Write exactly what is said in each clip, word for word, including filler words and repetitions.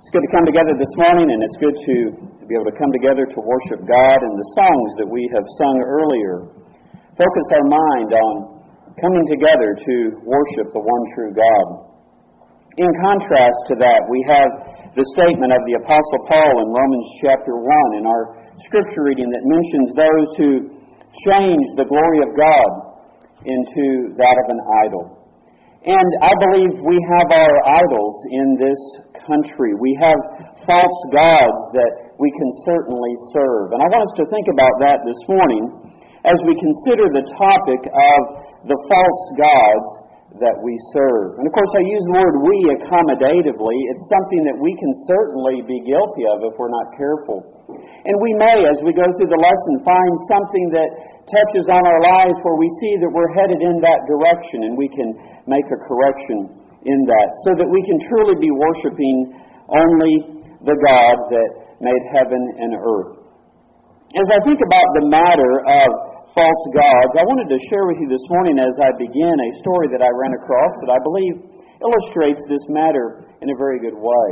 It's good to come together this morning, and it's good to be able to come together to worship God, and the songs that we have sung earlier focus our mind on coming together to worship the one true God. In contrast to that, we have the statement of the Apostle Paul in Romans chapter one in our scripture reading that mentions those who change the glory of God into that of an idol. And I believe we have our idols in this country. We have false gods that we can certainly serve. And I want us to think about that this morning as we consider the topic of the false gods that we serve. And of course, I use the word we accommodatively. It's something that we can certainly be guilty of if we're not careful. And we may, as we go through the lesson, find something that touches on our lives where we see that we're headed in that direction, and we can make a correction in that so that we can truly be worshiping only the God that made heaven and earth. As I think about the matter of false gods, I wanted to share with you this morning as I begin a story that I ran across that I believe illustrates this matter in a very good way.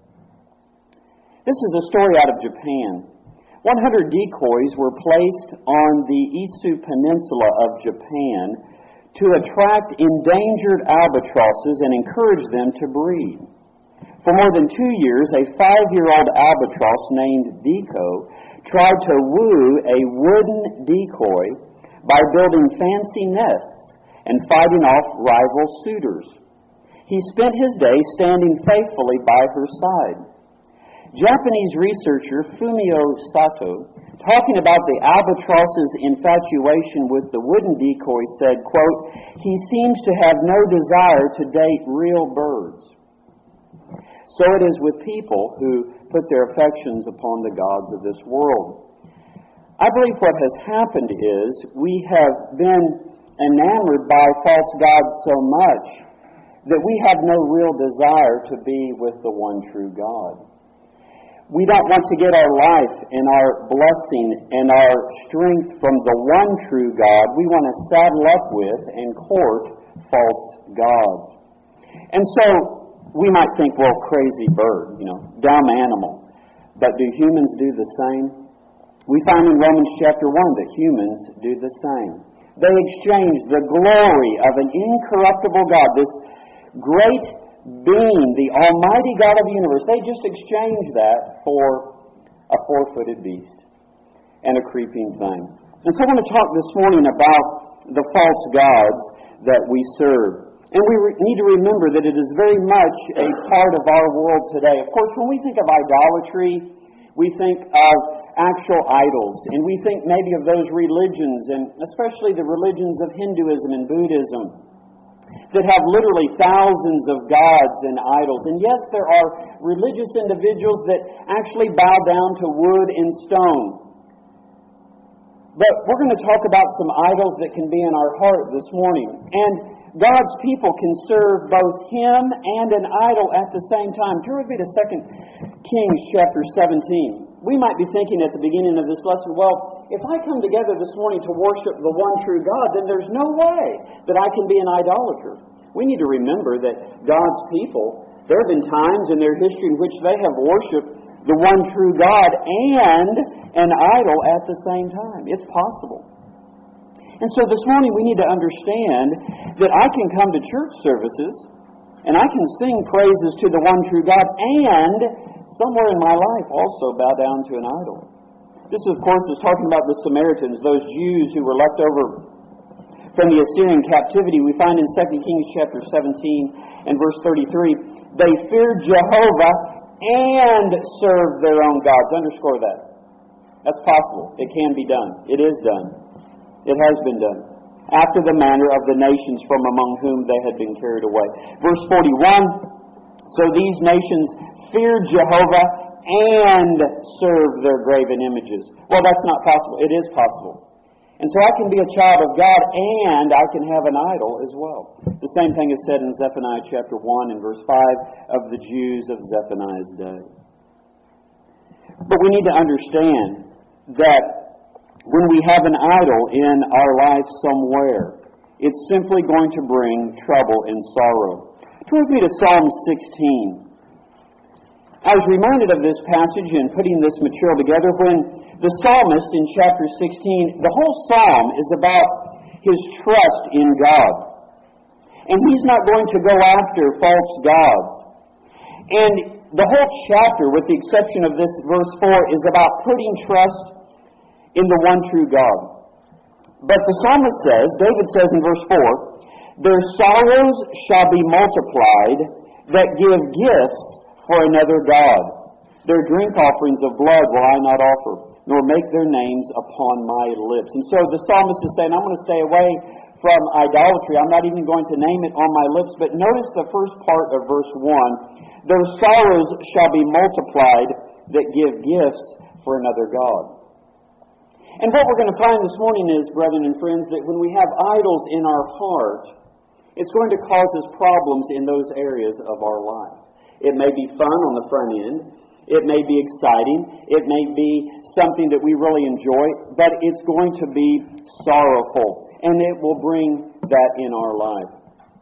This is a story out of Japan. one hundred decoys were placed on the Izu Peninsula of Japan to attract endangered albatrosses and encourage them to breed. For more than two years, a five-year-old albatross named Deco tried to woo a wooden decoy by building fancy nests and fighting off rival suitors. He spent his day standing faithfully by her side. Japanese researcher Fumio Sato, talking about the albatross's infatuation with the wooden decoy, said, quote, "He seems to have no desire to date real birds." So it is with people who put their affections upon the gods of this world. I believe what has happened is we have been enamored by false gods so much that we have no real desire to be with the one true God. We don't want to get our life and our blessing and our strength from the one true God. We want to saddle up with and court false gods. And so we might think, well, crazy bird, you know, dumb animal. But do humans do the same? We find in Romans chapter one that humans do the same. They exchange the glory of an incorruptible God, this great being, the almighty God of the universe. They just exchange that for a four-footed beast and a creeping thing. And so I want to talk this morning about the false gods that we serve. And we re- need to remember that it is very much a part of our world today. Of course, when we think of idolatry, we think of actual idols. And we think maybe of those religions, and especially the religions of Hinduism and Buddhism, that have literally thousands of gods and idols. And yes, there are religious individuals that actually bow down to wood and stone. But we're going to talk about some idols that can be in our heart this morning. And God's people can serve both Him and an idol at the same time. Turn with me to Second Kings chapter seventeen. We might be thinking at the beginning of this lesson, well, if I come together this morning to worship the one true God, then there's no way that I can be an idolater. We need to remember that God's people, there have been times in their history in which they have worshipped the one true God and an idol at the same time. It's possible. And so this morning we need to understand that I can come to church services and I can sing praises to the one true God and somewhere in my life also bow down to an idol. This, of course, is talking about the Samaritans, those Jews who were left over from the Assyrian captivity. We find in Second Kings chapter seventeen and verse thirty-three, they feared Jehovah and served their own gods. Underscore that. That's possible. It can be done. It is done. It has been done, after the manner of the nations from among whom they had been carried away. Verse forty-one, so these nations feared Jehovah and served their graven images. Well, that's not possible. It is possible. And so I can be a child of God and I can have an idol as well. The same thing is said in Zephaniah chapter one and verse five of the Jews of Zephaniah's day. But we need to understand that when we have an idol in our life somewhere, it's simply going to bring trouble and sorrow. Turn with me to Psalm sixteen. I was reminded of this passage in putting this material together when the psalmist in chapter sixteen, the whole psalm is about his trust in God. And he's not going to go after false gods. And the whole chapter, with the exception of this verse four, is about putting trust in the one true God. But the psalmist says, David says in verse four, their sorrows shall be multiplied that give gifts for another God. Their drink offerings of blood will I not offer, nor make their names upon my lips. And so the psalmist is saying, I'm going to stay away from idolatry. I'm not even going to name it on my lips. But notice the first part of verse one. Their sorrows shall be multiplied that give gifts for another God. And what we're going to find this morning is, brethren and friends, that when we have idols in our heart, it's going to cause us problems in those areas of our life. It may be fun on the front end. It may be exciting. It may be something that we really enjoy, but it's going to be sorrowful, and it will bring that in our life.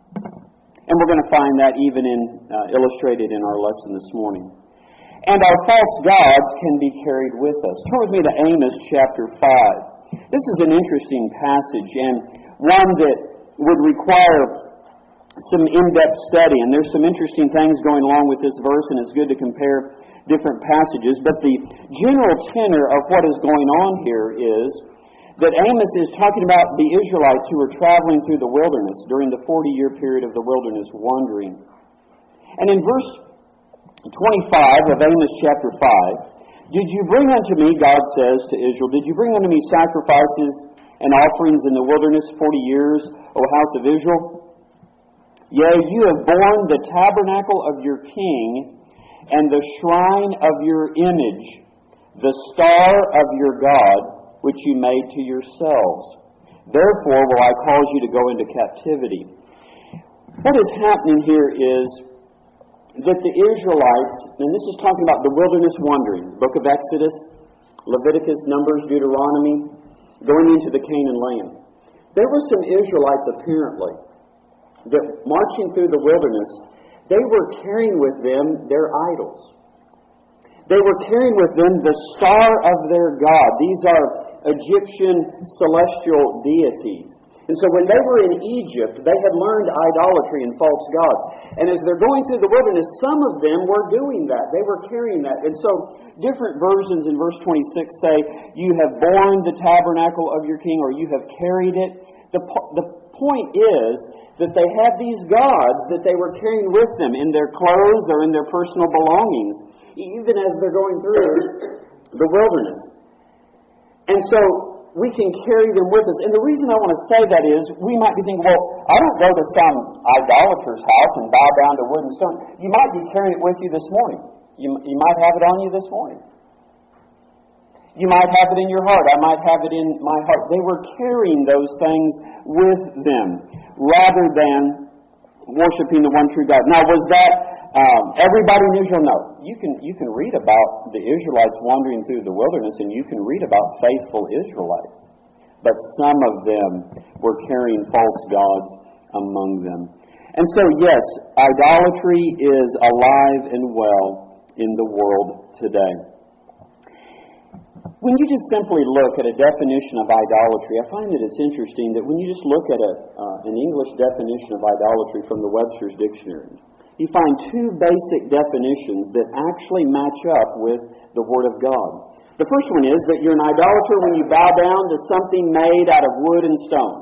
And we're going to find that even in uh, illustrated in our lesson this morning. And our false gods can be carried with us. Turn with me to Amos chapter five. This is an interesting passage, and one that would require some in-depth study. And there's some interesting things going along with this verse, and it's good to compare different passages. But the general tenor of what is going on here is that Amos is talking about the Israelites who were traveling through the wilderness during the forty-year period of the wilderness wandering. And in verse twenty-five of Amos chapter five, did you bring unto me, God says to Israel, did you bring unto me sacrifices and offerings in the wilderness forty years, O house of Israel? Yea, you have borne the tabernacle of your king and the shrine of your image, the star of your God, which you made to yourselves. Therefore will I cause you to go into captivity. What is happening here is that the Israelites, and this is talking about the wilderness wandering, book of Exodus, Leviticus, Numbers, Deuteronomy, going into the Canaan land. There were some Israelites apparently that marching through the wilderness, they were carrying with them their idols. They were carrying with them the star of their God. These are Egyptian celestial deities. And so when they were in Egypt, they had learned idolatry and false gods. And as they're going through the wilderness, some of them were doing that. They were carrying that. And so different versions in verse twenty-six say, you have borne the tabernacle of your king, or you have carried it. The, the point is that they had these gods that they were carrying with them in their clothes or in their personal belongings, even as they're going through the wilderness. And so we can carry them with us. And the reason I want to say that is, we might be thinking, well, I don't go to some idolater's house and bow down to wood and stone. You might be carrying it with you this morning. You, you might have it on you this morning. You might have it in your heart. I might have it in my heart. They were carrying those things with them rather than worshiping the one true God. Now, was that um, everybody in Israel? No. You can, you can read about the Israelites wandering through the wilderness, and you can read about faithful Israelites. But some of them were carrying false gods among them. And so, yes, idolatry is alive and well in the world today. When you just simply look at a definition of idolatry, I find that it's interesting that when you just look at a, uh, an English definition of idolatry from the Webster's Dictionary, you find two basic definitions that actually match up with the Word of God. The first one is that you're an idolater when you bow down to something made out of wood and stone.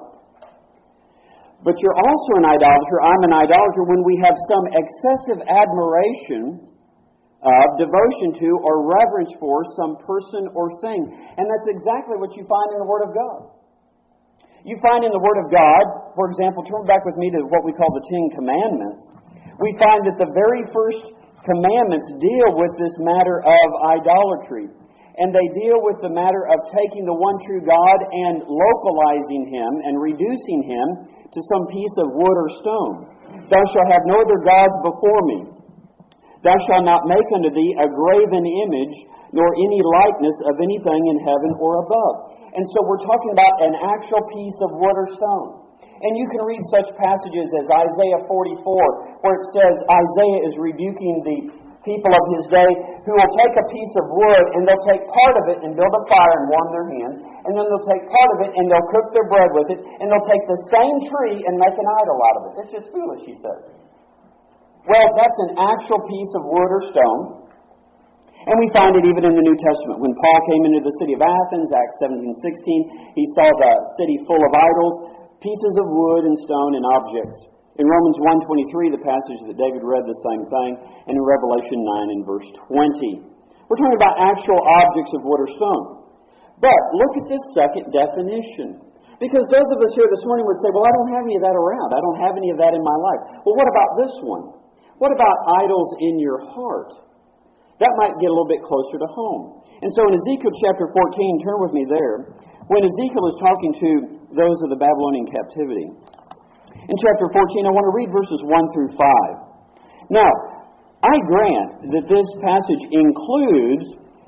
But you're also an idolater, I'm an idolater, when we have some excessive admiration of, devotion to, or reverence for some person or thing. And that's exactly what you find in the Word of God. You find in the Word of God, for example, turn back with me to what we call the Ten Commandments. We find that the very first commandments deal with this matter of idolatry. And they deal with the matter of taking the one true God and localizing Him and reducing Him to some piece of wood or stone. Thou shalt have no other gods before me. Thou shalt not make unto thee a graven image, nor any likeness of anything in heaven or above. And so we're talking about an actual piece of wood or stone. And you can read such passages as Isaiah forty-four, where it says Isaiah is rebuking the people of his day who will take a piece of wood and they'll take part of it and build a fire and warm their hands, and then they'll take part of it and they'll cook their bread with it, and they'll take the same tree and make an idol out of it. It's just foolish, he says. Well, that's an actual piece of wood or stone. And we find it even in the New Testament. When Paul came into the city of Athens, Acts seventeen sixteen, he saw the city full of idols, pieces of wood and stone and objects. In Romans one twenty-three, the passage that David read, the same thing. And in Revelation nine and verse twenty. We're talking about actual objects of wood or stone. But look at this second definition. Because those of us here this morning would say, well, I don't have any of that around. I don't have any of that in my life. Well, what about this one? What about idols in your heart? That might get a little bit closer to home. And so in Ezekiel chapter fourteen, turn with me there, when Ezekiel is talking to those of the Babylonian captivity. In chapter fourteen, I want to read verses one through five. Now, I grant that this passage includes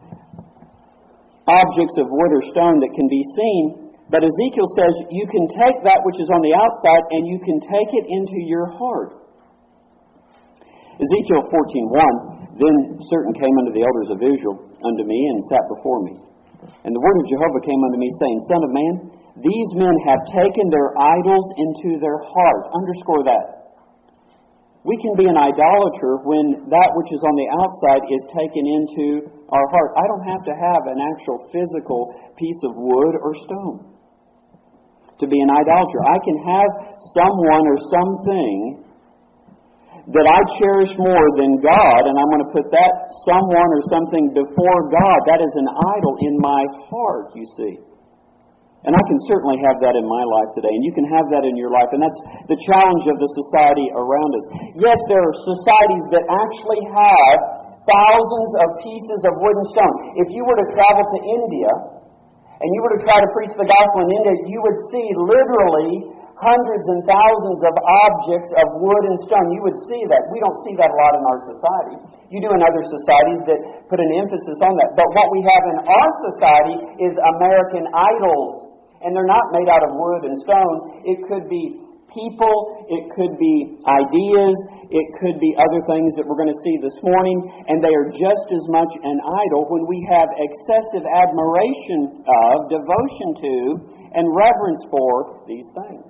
objects of wood or stone that can be seen, but Ezekiel says you can take that which is on the outside and you can take it into your heart. Ezekiel fourteen one, then certain came unto the elders of Israel unto me and sat before me. And the word of Jehovah came unto me, saying, Son of man, these men have taken their idols into their heart. Underscore that. We can be an idolater when that which is on the outside is taken into our heart. I don't have to have an actual physical piece of wood or stone to be an idolater. I can have someone or something that I cherish more than God, and I'm going to put that someone or something before God. That is an idol in my heart, you see. And I can certainly have that in my life today, and you can have that in your life, and that's the challenge of the society around us. Yes, there are societies that actually have thousands of pieces of wood and stone. If you were to travel to India, and you were to try to preach the gospel in India, you would see literally hundreds and thousands of objects of wood and stone. You would see that. We don't see that a lot in our society. You do in other societies that put an emphasis on that. But what we have in our society is American idols. And they're not made out of wood and stone. It could be people. It could be ideas. It could be other things that we're going to see this morning. And they are just as much an idol when we have excessive admiration of, devotion to, and reverence for these things.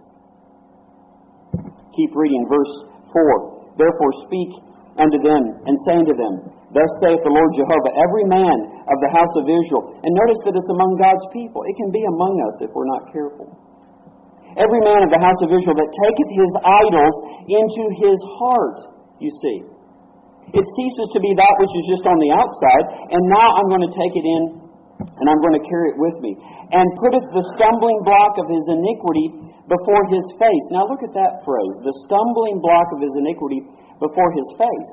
Keep reading verse four. Therefore speak unto them, and say unto them, Thus saith the Lord Jehovah, every man of the house of Israel. And notice that it's among God's people. It can be among us if we're not careful. Every man of the house of Israel that taketh his idols into his heart, you see. It ceases to be that which is just on the outside, and now I'm going to take it in, and I'm going to carry it with me. And putteth the stumbling block of his iniquity before his face. Now look at that phrase, the stumbling block of his iniquity before his face.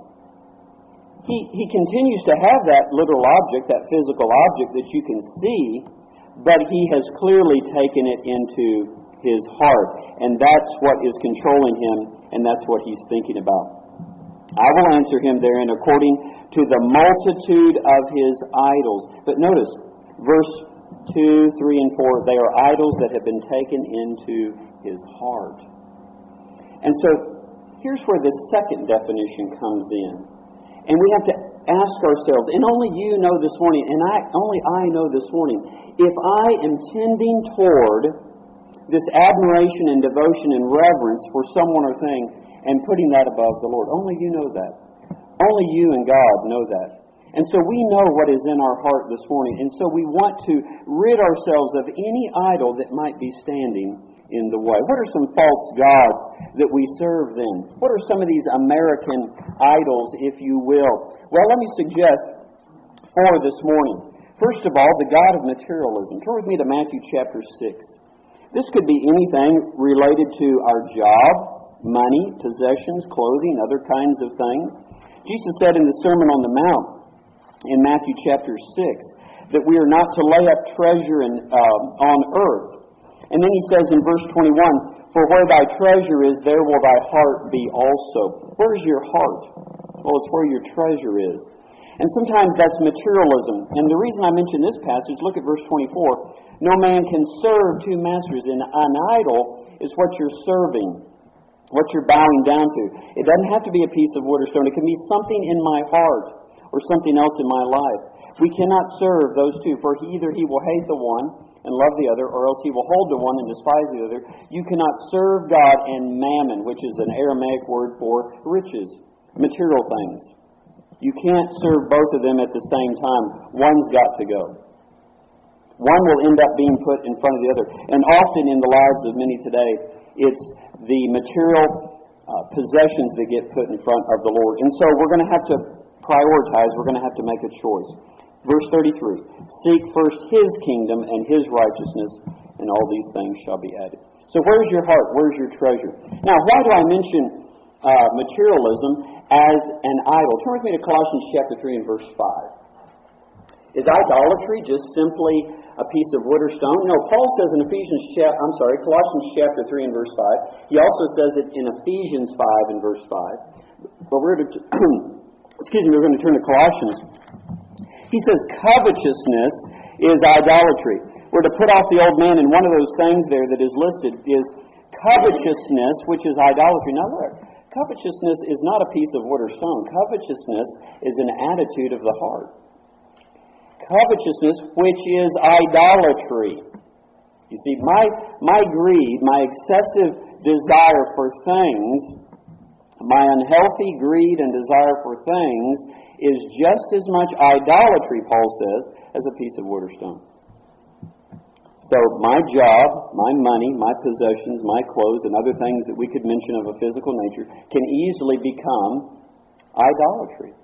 He, he continues to have that literal object, that physical object that you can see, but he has clearly taken it into his heart. And that's what is controlling him, and that's what he's thinking about. I will answer him therein according to the multitude of his idols. But notice, verse two, three, and four, they are idols that have been taken into his heart. And so, here's where the second definition comes in. And we have to ask ourselves, and only you know this morning, and I only I know this morning, if I am tending toward this admiration and devotion and reverence for someone or thing and putting that above the Lord. Only you know that. Only you and God know that. And so we know what is in our heart this morning, and so we want to rid ourselves of any idol that might be standing in the way. What are some false gods that we serve then? What are some of these American idols, if you will? Well, let me suggest four this morning. First of all, the god of materialism. Turn with me to Matthew chapter six. This could be anything related to our job, money, possessions, clothing, other kinds of things. Jesus said in the Sermon on the Mount in Matthew chapter six that we are not to lay up treasure in, uh, on earth. And then he says in verse twenty-one, For where thy treasure is, there will thy heart be also. Where is your heart? Well, it's where your treasure is. And sometimes that's materialism. And the reason I mention this passage, look at verse twenty-four. No man can serve two masters. And an idol is what you're serving, what you're bowing down to. It doesn't have to be a piece of wood or stone. It can be something in my heart. or something else in my life. We cannot serve those two, for either he will hate the one and love the other, or else he will hold the one and despise the other. You cannot serve God and mammon, which is an Aramaic word for riches, material things. You can't serve both of them at the same time. One's got to go. One will end up being put in front of the other. And often in the lives of many today, it's the material uh, possessions that get put in front of the Lord. And so we're going to have to prioritize. We're going to have to make a choice. Verse thirty-three, seek first His kingdom and His righteousness, and all these things shall be added. So where's your heart? Where's your treasure? Now, why do I mention uh, materialism as an idol? Turn with me to Colossians chapter three and verse five. Is idolatry just simply a piece of wood or stone? No, Paul says in Ephesians chapter, I'm sorry, Colossians chapter three and verse five. He also says it in Ephesians five and verse five. But we're going to, excuse me, we're going to turn to Colossians. He says covetousness is idolatry. We're to put off the old man, and one of those things there that is listed is covetousness, which is idolatry. Now look, covetousness is not a piece of wood or stone. Covetousness is an attitude of the heart. Covetousness, which is idolatry. You see, my, my greed, my excessive desire for things, my unhealthy greed and desire for things is just as much idolatry, Paul says, as a piece of wood or stone. So my job, my money, my possessions, my clothes, and other things that we could mention of a physical nature can easily become idolatry.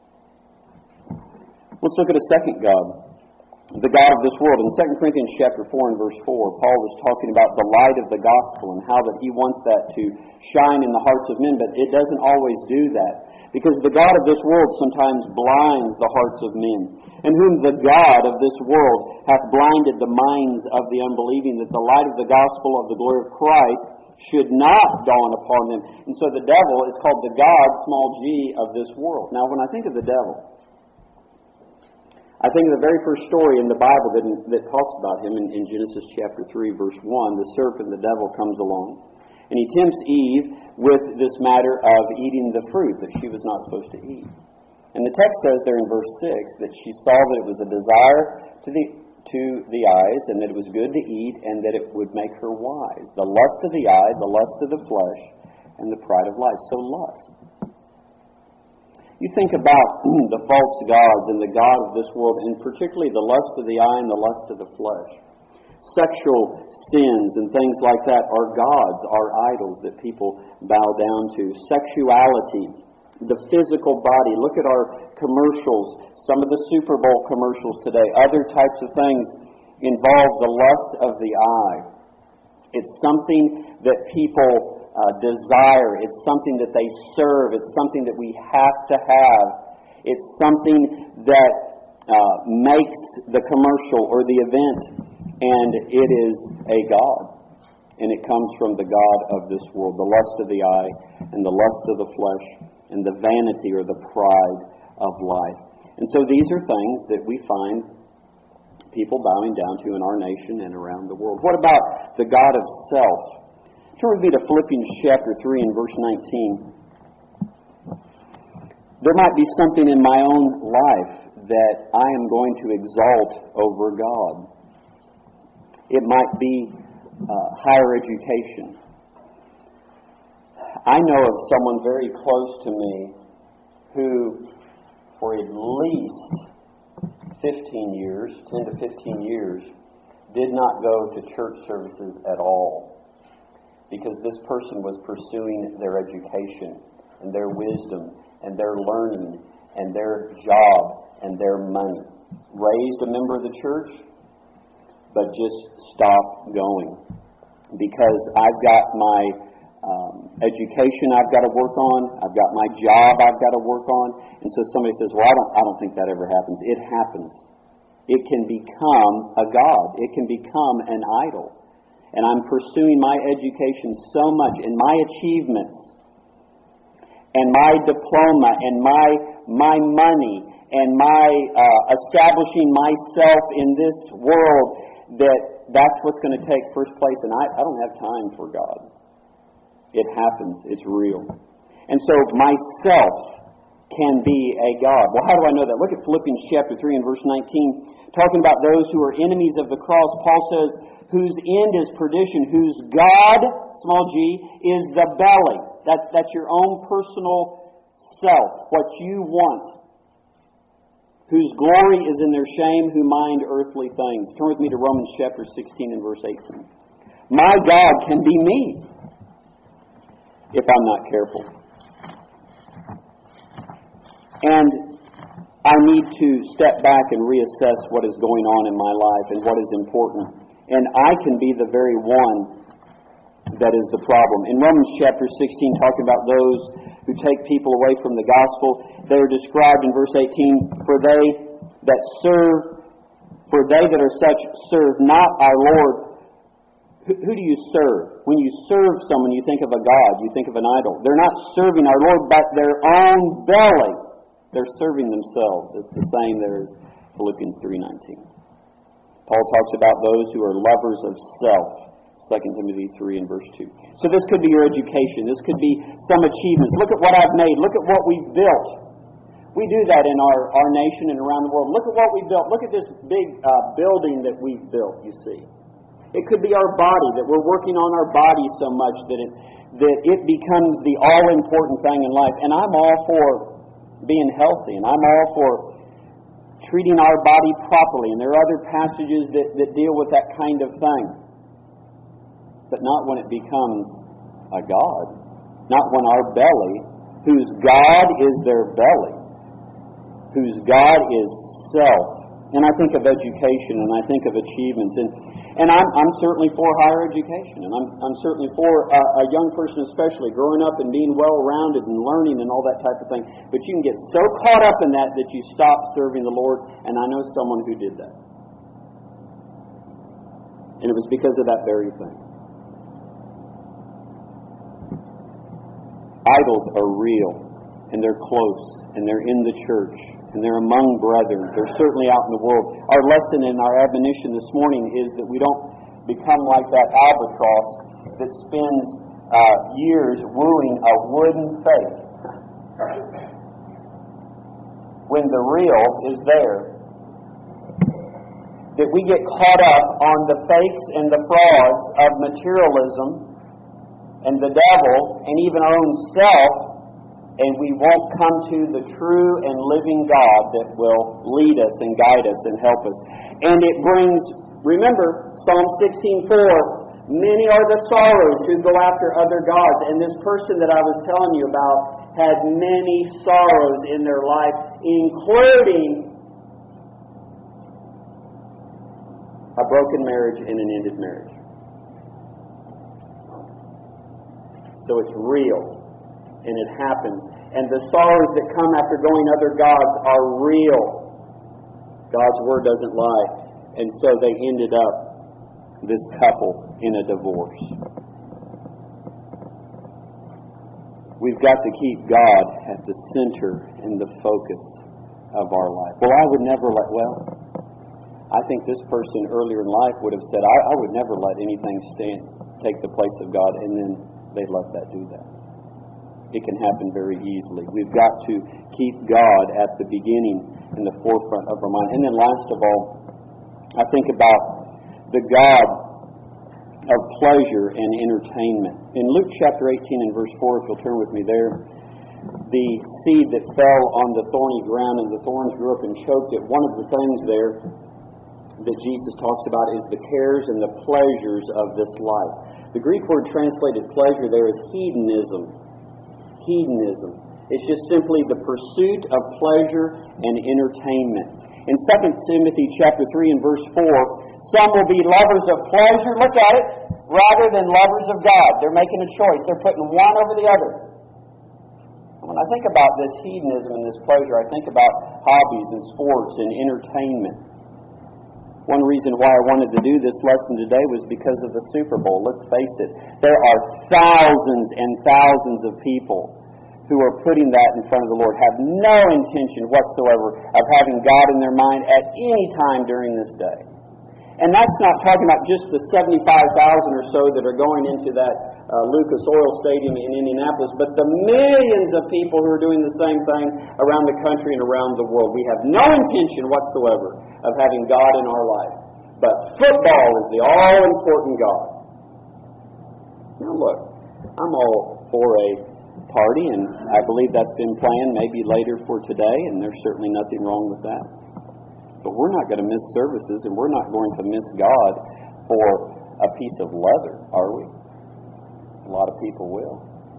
Let's look at a second God, the God of this world. In Second Corinthians chapter four and verse four, Paul was talking about the light of the gospel and how that he wants that to shine in the hearts of men, but it doesn't always do that. Because the God of this world sometimes blinds the hearts of men, in whom the God of this world hath blinded the minds of the unbelieving, that the light of the gospel of the glory of Christ should not dawn upon them. And so the devil is called the God, small g, of this world. Now, when I think of the devil, I think of the very first story in the Bible that, that talks about him in, in Genesis chapter three, verse one. The serpent, the devil, comes along. And he tempts Eve with this matter of eating the fruit that she was not supposed to eat. And the text says there in verse six that she saw that it was a desire to the to the eyes, and that it was good to eat, and that it would make her wise. The lust of the eye, the lust of the flesh, and the pride of life. So lust. You think about the false gods and the god of this world, and particularly the lust of the eye and the lust of the flesh. Sexual sins and things like that are gods, are idols that people bow down to. Sexuality, the physical body. Look at our commercials, some of the Super Bowl commercials today. Other types of things involve the lust of the eye. It's something that people uh, desire. It's something that they serve. It's something that we have to have. It's something that uh, makes the commercial or the event. And it is a god. And it comes from the god of this world. The lust of the eye and the lust of the flesh and the vanity or the pride of life. And so these are things that we find people bowing down to in our nation and around the world. What about the god of self? Turn with me to Philippians chapter three and verse nineteen. There might be something in my own life that I am going to exalt over God. It might be uh, higher education. I know of someone very close to me who, for at least fifteen years, ten to fifteen years, did not go to church services at all, because this person was pursuing their education and their wisdom and their learning and their job and their money. Raised a member of the church, but just stop going. Because I've got my um, education I've got to work on, I've got my job I've got to work on, and so somebody says, well, I don't, I don't think that ever happens. It happens. It can become a god. It can become an idol. And I'm pursuing my education so much, and my achievements, and my diploma, and my my money, and my uh, establishing myself in this world, that that's what's going to take first place. And I, I don't have time for God. It happens. It's real. And so myself can be a god. Well, how do I know that? Look at Philippians chapter three and verse nineteen. Talking about those who are enemies of the cross, Paul says, whose end is perdition, whose God, small g, is the belly. That, that's your own personal self, what you want. Whose glory is in their shame, who mind earthly things. Turn with me to Romans chapter sixteen and verse eighteen. My God can be me if I'm not careful. And I need to step back and reassess what is going on in my life and what is important. And I can be the very one that is the problem. In Romans chapter sixteen, talking about those who take people away from the gospel, they are described in verse eighteen, for they that serve, for they that are such serve not our Lord. Who, who do you serve? When you serve someone, you think of a god, you think of an idol. They're not serving our Lord, but their own belly. They're serving themselves. It's the same there as Philippians three nineteen. Paul talks about those who are lovers of self. Second Timothy three and verse two. So this could be your education. This could be some achievements. Look at what I've made. Look at what we've built. We do that in our, our nation and around the world. Look at what we've built. Look at this big uh, building that we've built, you see. It could be our body, that we're working on our body so much that it, that it becomes the all-important thing in life. And I'm all for being healthy, and I'm all for treating our body properly. And there are other passages that, that deal with that kind of thing. But not when it becomes a god. Not when our belly, whose God is their belly, whose God is self. And I think of education, and I think of achievements. And, and I'm, I'm certainly for higher education. And I'm, I'm certainly for a, a young person especially, growing up and being well-rounded and learning and all that type of thing. But you can get so caught up in that that you stop serving the Lord. And I know someone who did that. And it was because of that very thing. Idols are real, and they're close, and they're in the church, and they're among brethren. They're certainly out in the world. Our lesson and our admonition this morning is that we don't become like that albatross that spends uh, years wooing a wooden fake when the real is there. That we get caught up on the fakes and the frauds of materialism and the devil, and even our own self, and we won't come to the true and living God that will lead us and guide us and help us. And it brings, remember, Psalm sixteen four, many are the sorrows who go after other gods. And this person that I was telling you about had many sorrows in their life, including a broken marriage and an ended marriage. So it's real, and it happens. And the sorrows that come after going other gods are real. God's Word doesn't lie. And so they ended up, this couple, in a divorce. We've got to keep God at the center and the focus of our life. Well, I would never let, well, I think this person earlier in life would have said, I, I would never let anything stand, take the place of God, and then they let that do that. It can happen very easily. We've got to keep God at the beginning and the forefront of our mind. And then last of all, I think about the God of pleasure and entertainment. In Luke chapter eighteen and verse four, if you'll turn with me there, the seed that fell on the thorny ground and the thorns grew up and choked it. One of the things there that Jesus talks about is the cares and the pleasures of this life. The Greek word translated pleasure there is hedonism. Hedonism. It's just simply the pursuit of pleasure and entertainment. In Second Timothy chapter three and verse four, some will be lovers of pleasure, look at it, rather than lovers of God. They're making a choice. They're putting one over the other. When I think about this hedonism and this pleasure, I think about hobbies and sports and entertainment. One reason why I wanted to do this lesson today was because of the Super Bowl. Let's face it, there are thousands and thousands of people who are putting that in front of the Lord, have no intention whatsoever of having God in their mind at any time during this day. And that's not talking about just the seventy-five thousand or so that are going into that uh, Lucas Oil Stadium in Indianapolis, but the millions of people who are doing the same thing around the country and around the world. We have no intention whatsoever of having God in our life. But football is the all-important God. Now look, I'm all for a party, and I believe that's been planned maybe later for today, and there's certainly nothing wrong with that. But we're not going to miss services, and we're not going to miss God for a piece of leather, are we? A lot of people will.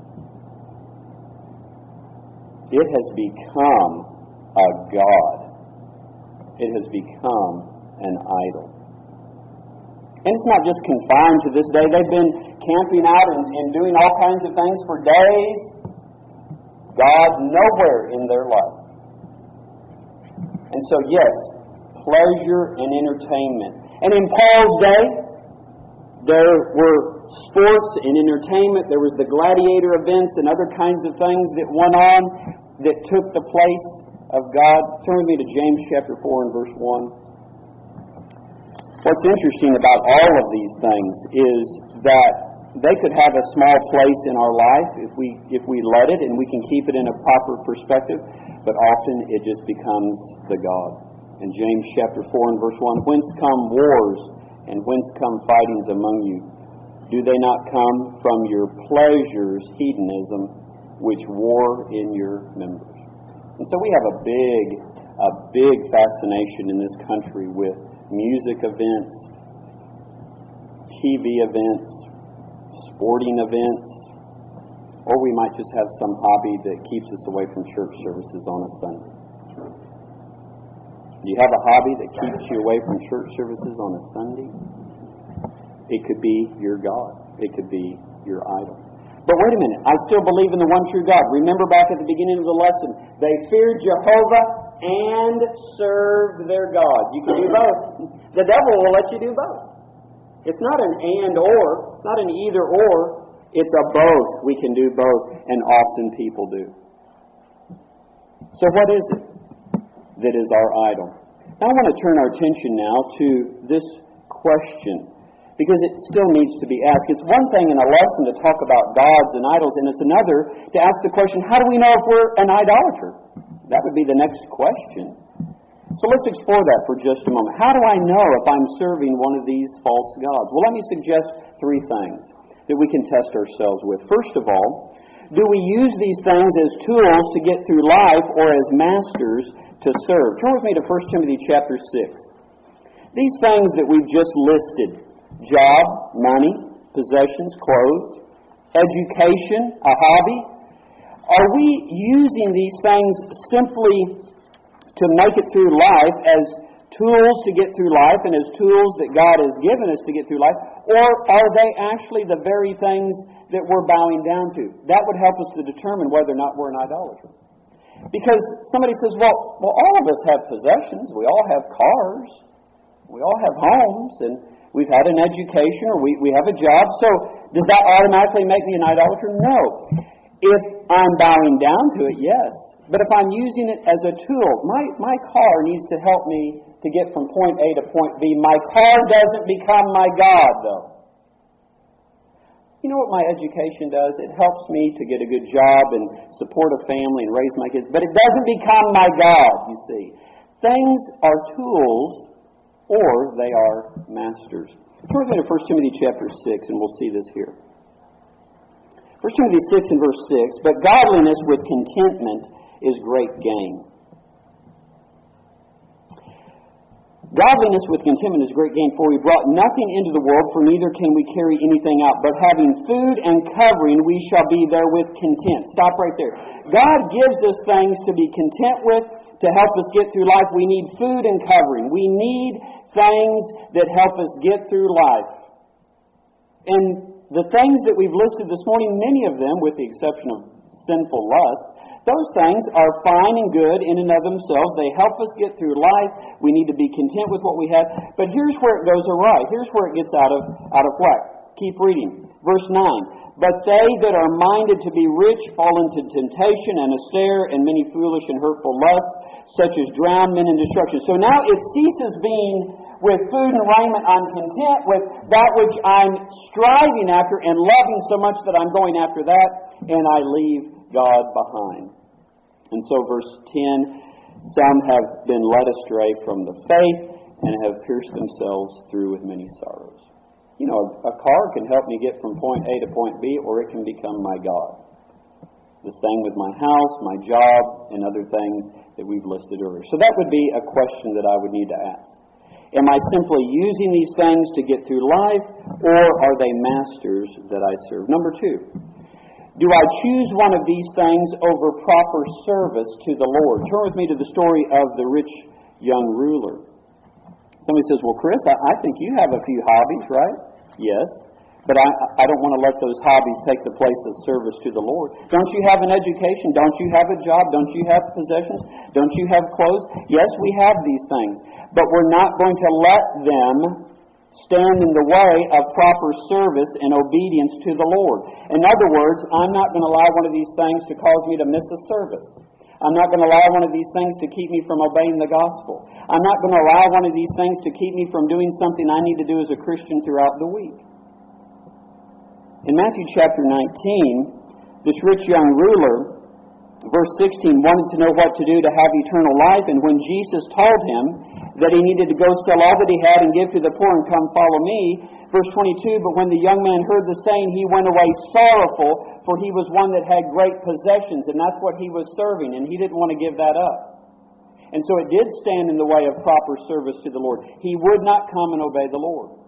It has become a god. It has become an idol. And it's not just confined to this day. They've been camping out and, and doing all kinds of things for days. God nowhere in their life. And so, yes, pleasure and entertainment. And in Paul's day, there were sports and entertainment. There was the gladiator events and other kinds of things that went on that took the place of God. Turn with me to James chapter four and verse one. What's interesting about all of these things is that they could have a small place in our life if we if we let it, and we can keep it in a proper perspective, but often it just becomes the God. In James chapter four and verse one, whence come wars and whence come fightings among you? Do they not come from your pleasures, hedonism, which war in your members? And so we have a big, a big fascination in this country with music events, T V events, sporting events, or we might just have some hobby that keeps us away from church services on a Sunday. Do you have a hobby that keeps you away from church services on a Sunday? It could be your God. It could be your idol. But wait a minute, I still believe in the one true God. Remember back at the beginning of the lesson, they feared Jehovah and served their gods. You can do both. The devil will let you do both. It's not an and or. It's not an either or. It's a both. We can do both, and often people do. So what is it that is our idol? Now I want to turn our attention now to this question, because it still needs to be asked. It's one thing in a lesson to talk about gods and idols, and it's another to ask the question, how do we know if we're an idolater? That would be the next question. So let's explore that for just a moment. How do I know if I'm serving one of these false gods? Well, let me suggest three things that we can test ourselves with. First of all, do we use these things as tools to get through life or as masters to serve? Turn with me to First Timothy chapter six. These things that we've just listed, job, money, possessions, clothes, education, a hobby, are we using these things simply to make it through life as tools to get through life and as tools that God has given us to get through life? Or are they actually the very things that we're bowing down to? That would help us to determine whether or not we're an idolater. Because somebody says, well, well, all of us have possessions. We all have cars. We all have homes. And we've had an education, or we, we have a job. So does that automatically make me an idolater? No. If I'm bowing down to it, yes. But if I'm using it as a tool, my, my car needs to help me to get from point A to point B. My car doesn't become my God, though. You know what my education does? It helps me to get a good job and support a family and raise my kids. But it doesn't become my God, you see. Things are tools, or they are masters. Turn with me to First Timothy chapter six, and we'll see this here. First Timothy six and verse six, but godliness with contentment is great gain. Godliness with contentment is great gain, for we brought nothing into the world, for neither can we carry anything out. But having food and covering, we shall be therewith content. Stop right there. God gives us things to be content with, to help us get through life. We need food and covering. We need things that help us get through life. And the things that we've listed this morning, many of them, with the exception of sinful lust, those things are fine and good in and of themselves. They help us get through life. We need to be content with what we have. But here's where it goes awry. Here's where it gets out of out of whack. Keep reading. Verse nine. But they that are minded to be rich fall into temptation and a snare and many foolish and hurtful lusts, such as drown men in destruction. So now it ceases being with food and raiment. I'm content with that which I'm striving after and loving so much that I'm going after that, and I leave God behind. And so verse ten, some have been led astray from the faith and have pierced themselves through with many sorrows. You know, a car can help me get from point A to point B, or it can become my God. The same with my house, my job, and other things that we've listed earlier. So that would be a question that I would need to ask. Am I simply using these things to get through life, or are they masters that I serve? Number two, do I choose one of these things over proper service to the Lord? Turn with me to the story of the rich young ruler. Somebody says, well, Chris, I, I think you have a few hobbies, right? Yes. But I, I don't want to let those hobbies take the place of service to the Lord. Don't you have an education? Don't you have a job? Don't you have possessions? Don't you have clothes? Yes, we have these things. But we're not going to let them stand in the way of proper service and obedience to the Lord. In other words, I'm not going to allow one of these things to cause me to miss a service. I'm not going to allow one of these things to keep me from obeying the gospel. I'm not going to allow one of these things to keep me from doing something I need to do as a Christian throughout the week. In Matthew chapter nineteen, this rich young ruler, verse sixteen, wanted to know what to do to have eternal life, and when Jesus told him that he needed to go sell all that he had and give to the poor and come follow me, verse twenty-two, but when the young man heard the saying, he went away sorrowful, for he was one that had great possessions, and that's what he was serving, and he didn't want to give that up. And so it did stand in the way of proper service to the Lord. He would not come and obey the Lord.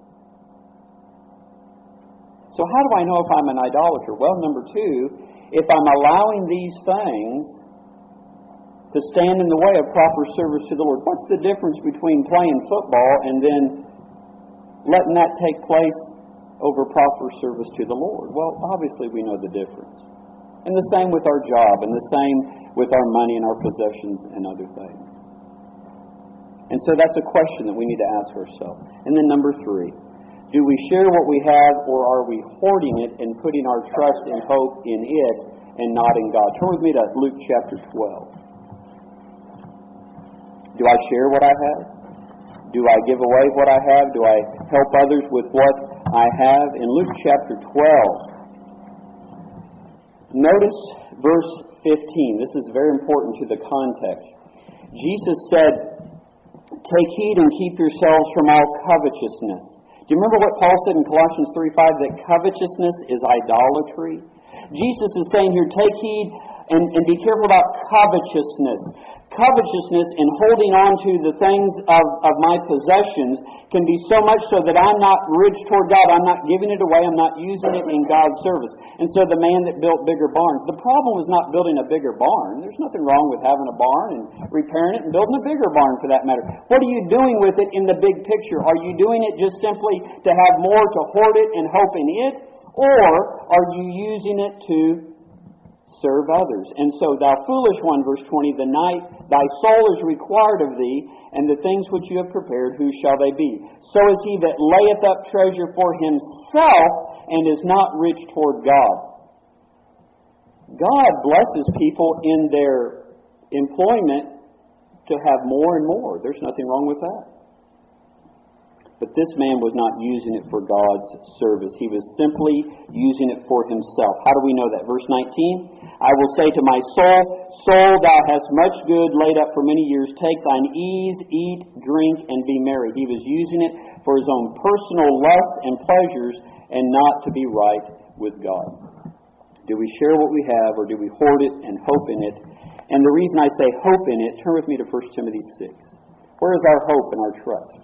So how do I know if I'm an idolater? Well, number two, if I'm allowing these things to stand in the way of proper service to the Lord. What's the difference between playing football and then letting that take place over proper service to the Lord? Well, obviously we know the difference. And the same with our job, and the same with our money and our possessions and other things. And so that's a question that we need to ask ourselves. And then number three, do we share what we have, or are we hoarding it and putting our trust and hope in it and not in God? Turn with me to Luke chapter twelve. Do I share what I have? Do I give away what I have? Do I help others with what I have? In Luke chapter twelve, notice verse fifteen. This is very important to the context. Jesus said, "Take heed and keep yourselves from all covetousness." Do you remember what Paul said in Colossians three five, that covetousness is idolatry? Jesus is saying here, take heed and, and be careful about covetousness. Covetousness and holding on to the things of, of my possessions can be so much so that I'm not rich toward God. I'm not giving it away. I'm not using it in God's service. And so the man that built bigger barns, the problem was not building a bigger barn. There's nothing wrong with having a barn and repairing it and building a bigger barn for that matter. What are you doing with it in the big picture? Are you doing it just simply to have more, to hoard it and hope in it? Or are you using it to serve others? And so, thou foolish one, verse twenty, the night thy soul is required of thee, and the things which you have prepared, whose shall they be? So is he that layeth up treasure for himself, and is not rich toward God. God blesses people in their employment to have more and more. There's nothing wrong with that. But this man was not using it for God's service. He was simply using it for himself. How do we know that? Verse nineteen, I will say to my soul, soul, thou hast much good laid up for many years. Take thine ease, eat, drink, and be merry. He was using it for his own personal lust and pleasures and not to be right with God. Do we share what we have, or do we hoard it and hope in it? And the reason I say hope in it, turn with me to First Timothy six. Where is our hope and our trust?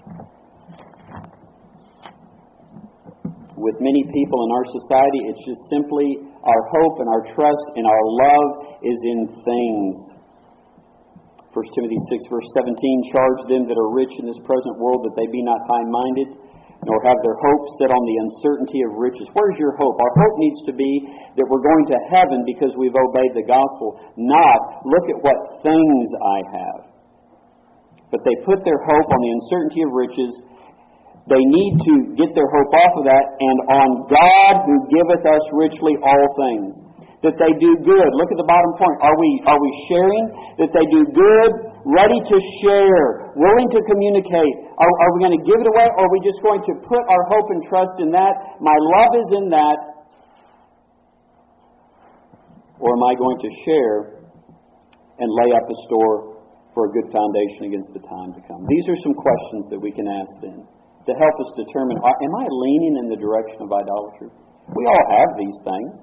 With many people in our society, it's just simply our hope and our trust and our love is in things. First Timothy six, verse seventeen, charge them that are rich in this present world that they be not high-minded, nor have their hope set on the uncertainty of riches. Where's your hope? Our hope needs to be that we're going to heaven because we've obeyed the gospel, not look at what things I have. But they put their hope on the uncertainty of riches. They need to get their hope off of that and on God who giveth us richly all things. That they do good. Look at the bottom point. Are we are we sharing? That they do good, ready to share, willing to communicate. Are, are we going to give it away, or are we just going to put our hope and trust in that? My love is in that. Or am I going to share and lay up a store for a good foundation against the time to come? These are some questions that we can ask then to help us determine, am I leaning in the direction of idolatry? We all have these things.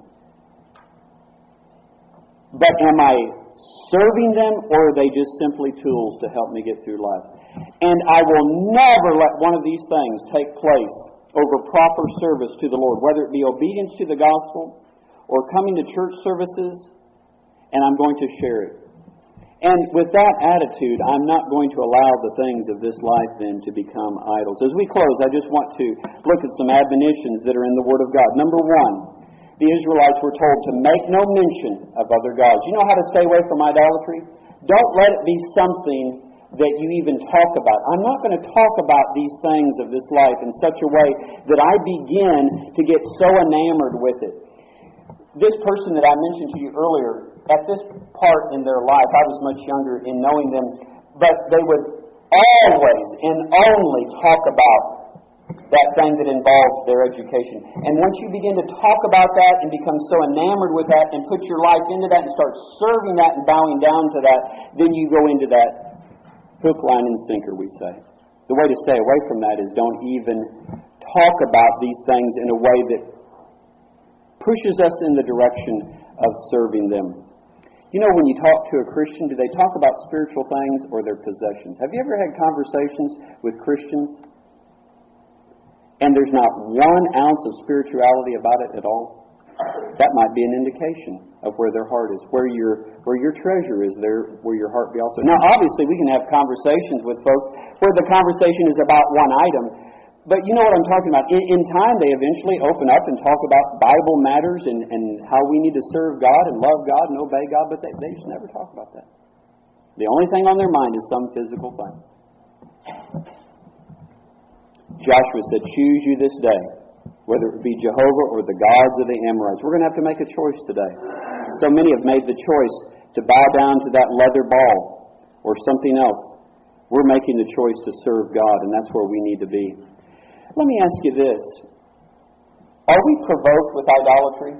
But am I serving them, or are they just simply tools to help me get through life? And I will never let one of these things take place over proper service to the Lord, whether it be obedience to the gospel or coming to church services, and I'm going to share it. And with that attitude, I'm not going to allow the things of this life then to become idols. As we close, I just want to look at some admonitions that are in the Word of God. Number one, the Israelites were told to make no mention of other gods. You know how to stay away from idolatry? Don't let it be something that you even talk about. I'm not going to talk about these things of this life in such a way that I begin to get so enamored with it. This person that I mentioned to you earlier, at this part in their life, I was much younger in knowing them, but they would always and only talk about that thing that involved their education. And once you begin to talk about that and become so enamored with that and put your life into that and start serving that and bowing down to that, then you go into that hook, line, and sinker, we say. The way to stay away from that is don't even talk about these things in a way that pushes us in the direction of serving them. You know, when you talk to a Christian, do they talk about spiritual things or their possessions? Have you ever had conversations with Christians and there's not one ounce of spirituality about it at all? That might be an indication of where their heart is. Where your where your treasure is, there where your heart be also. Now, obviously, we can have conversations with folks where the conversation is about one item. But you know what I'm talking about. In, in time, they eventually open up and talk about Bible matters and, and how we need to serve God and love God and obey God, but they, they just never talk about that. The only thing on their mind is some physical thing. Joshua said, choose you this day, whether it be Jehovah or the gods of the Amorites. We're going to have to make a choice today. So many have made the choice to bow down to that leather ball or something else. We're making the choice to serve God, and that's where we need to be. Let me ask you this. Are we provoked with idolatry?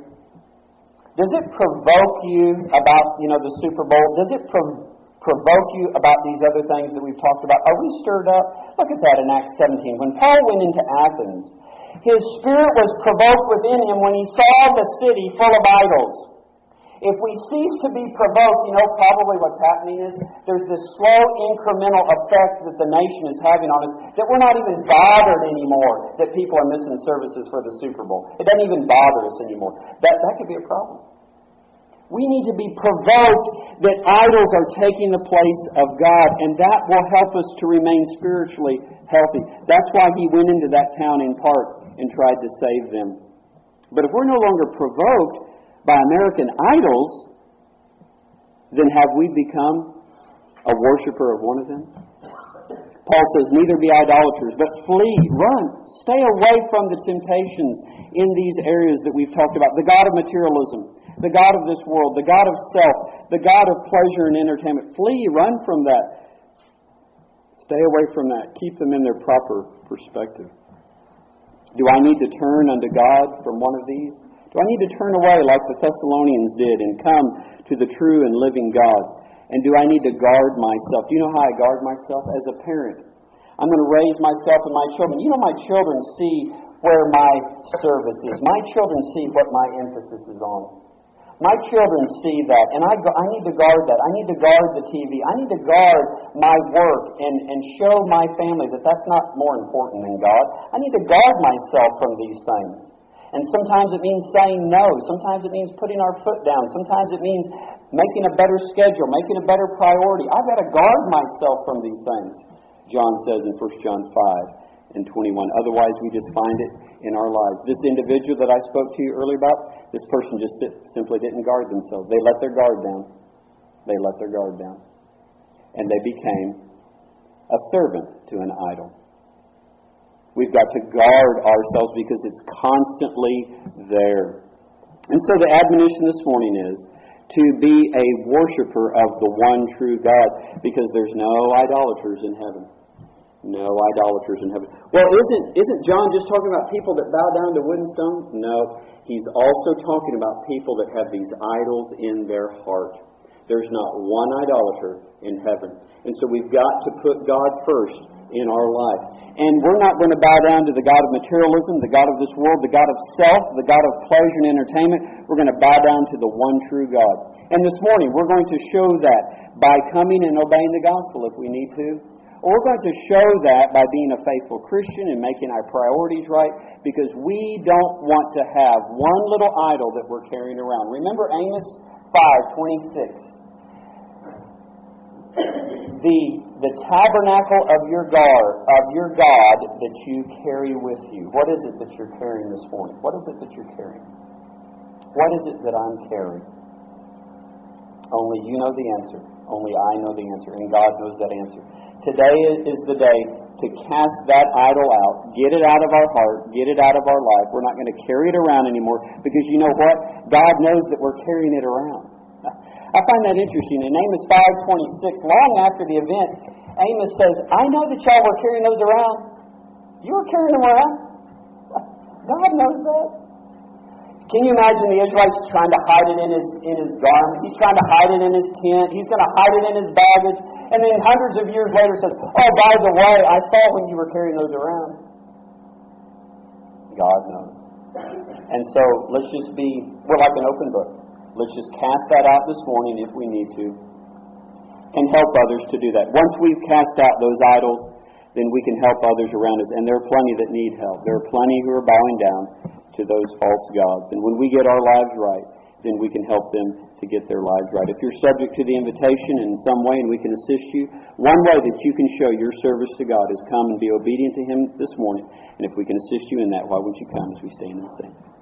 Does it provoke you about, you know, the Super Bowl? Does it prov- provoke you about these other things that we've talked about? Are we stirred up? Look at that in Acts seventeen. When Paul went into Athens, his spirit was provoked within him when he saw the city full of idols. If we cease to be provoked, you know, probably what's happening is there's this slow incremental effect that the nation is having on us that we're not even bothered anymore that people are missing services for the Super Bowl. It doesn't even bother us anymore. That, that could be a problem. We need to be provoked that idols are taking the place of God, and that will help us to remain spiritually healthy. That's why he went into that town in part and tried to save them. But if we're no longer provoked by American idols, then have we become a worshiper of one of them? Paul says, neither be idolaters, but flee, run, stay away from the temptations in these areas that we've talked about. The God of materialism, the God of this world, the God of self, the God of pleasure and entertainment. Flee, run from that. Stay away from that. Keep them in their proper perspective. Do I need to turn unto God from one of these? Do I need to turn away like the Thessalonians did and come to the true and living God? And do I need to guard myself? Do you know how I guard myself? As a parent. I'm going to raise myself and my children. You know, my children see where my service is. My children see what my emphasis is on. My children see that, and I, I need to guard that. I need to guard the T V. I need to guard my work and, and show my family that that's not more important than God. I need to guard myself from these things. And sometimes it means saying no. Sometimes it means putting our foot down. Sometimes it means making a better schedule, making a better priority. I've got to guard myself from these things, John says in First John five and twenty-one. Otherwise, we just find it in our lives. This individual that I spoke to you earlier about, this person just sit, simply didn't guard themselves. They let their guard down. They let their guard down. And they became a servant to an idol. We've got to guard ourselves because it's constantly there. And so the admonition this morning is to be a worshiper of the one true God, because there's no idolaters in heaven. No idolaters in heaven. Well, isn't isn't John just talking about people that bow down to wood and stone? No. He's also talking about people that have these idols in their heart. There's not one idolater in heaven. And so we've got to put God first in our life. And we're not going to bow down to the God of materialism, the God of this world, the God of self, the God of pleasure and entertainment. We're going to bow down to the one true God. And this morning we're going to show that by coming and obeying the gospel if we need to. Or we're going to show that by being a faithful Christian and making our priorities right, because we don't want to have one little idol that we're carrying around. Remember Amos five twenty-six. The the tabernacle of your God of your God that you carry with you. What is it that you're carrying this morning? What is it that you're carrying? What is it that I'm carrying? Only you know the answer. Only I know the answer, and God knows that answer. Today is the day to cast that idol out, get it out of our heart, get it out of our life. We're not going to carry it around anymore, because you know what? God knows that we're carrying it around. I find that interesting. In Amos five twenty-six, long after the event, Amos says, I know that y'all were carrying those around. You were carrying them around. God knows that. Can you imagine the Israelites trying to hide it in his in his garment? He's trying to hide it in his tent. He's going to hide it in his baggage. And then hundreds of years later says, oh, by the way, I saw it when you were carrying those around. God knows. And so let's just be, we're like an open book. Let's just cast that out this morning if we need to, and help others to do that. Once we've cast out those idols, then we can help others around us. And there are plenty that need help. There are plenty who are bowing down to those false gods. And when we get our lives right, then we can help them to get their lives right. If you're subject to the invitation in some way and we can assist you, one way that you can show your service to God is come and be obedient to Him this morning. And if we can assist you in that, why wouldn't you come as we stand and sing?